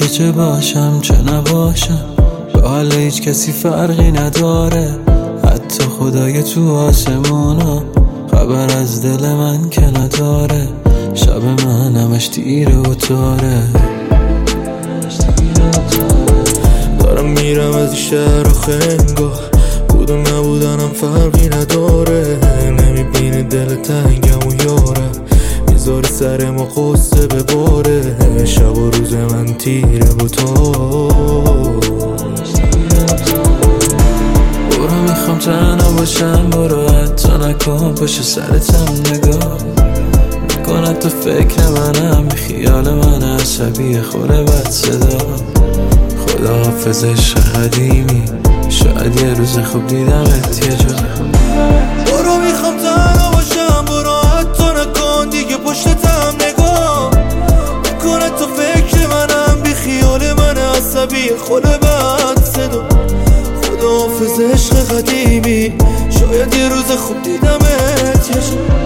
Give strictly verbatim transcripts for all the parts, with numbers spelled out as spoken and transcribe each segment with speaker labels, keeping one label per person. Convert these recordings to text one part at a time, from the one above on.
Speaker 1: که چه باشم چه نباشم به حال هیچ کسی فرقی نداره، حتی خدای تو آسمونا خبر از دل من که نداره. شب من همش تیره و تاره، دارم میرم از این شهر آخه انگار بودم نبودنم فرقی نداره. نمیبینی دل تنگم و یاره میذاری سر ما قصه بباره. شب و روز من تیره و تار، برو میخوام تنها باشم، برو حتی نکن پشت سرتم نگاه نکن، تو فکر منم بی خیال من عصبی خوره بد صدا. خدا حافظ عشق قدیمی، شاید یه روز خوب دیدمت یه جا.
Speaker 2: برو میخوام تنها باشم، برو حتی نکن دیگه پشتتم نگاه نکنه، تو فکر منم بی خیال من عصبی خوره بد صدا. خدا حافظ عشق قدیمی، شاید یه روز خوب دیدمت یه جا.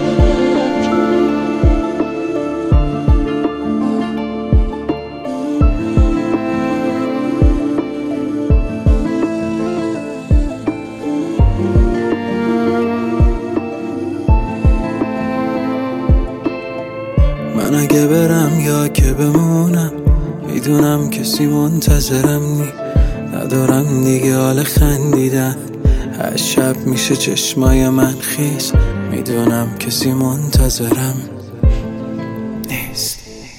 Speaker 1: من اگه برم یا که بمونم میدونم کسی منتظرم نی، ندارم دیگه حال خندیدن، هر شب میشه چشمای من خیس، میدونم کسی منتظرم نیست.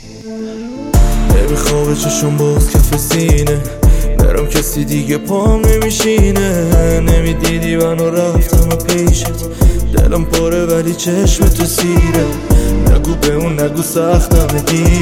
Speaker 2: نمیخوام چشم باز کف سینه برام کسی دیگه پام نمیشینه. نمیدیدی منو رفتم و پیشت دلم پره ولی چشم تو سیره. نگو به اون نگو سختم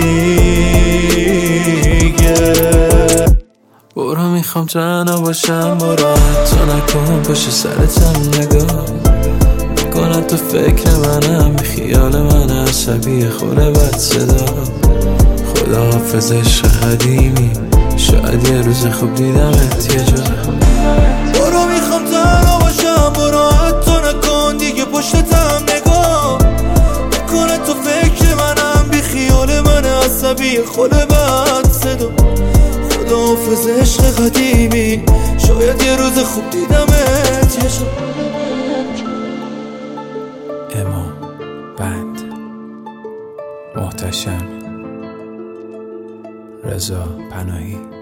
Speaker 2: دیگه.
Speaker 1: برو میخوام تنها باشم، برو حتی نکن پشت سرتم نگاه نکن، تو فکر منم بی خیال من عصبی خوره بد صدا. خدا حافظ عشق قدیمی، شاید یه روز خوب دیدمت یه جا.
Speaker 2: برو میخوام تنها باشم، برو حتی نکن دیگه پشتتم نگاه نکنه، تو فکر منم بی خیال من عصبی خوره بد صدا. خدا حافظ عشق قدیمی، شاید یه روز خوب دیدمت یه جا.
Speaker 1: امام بند محتشم رضا پناهی.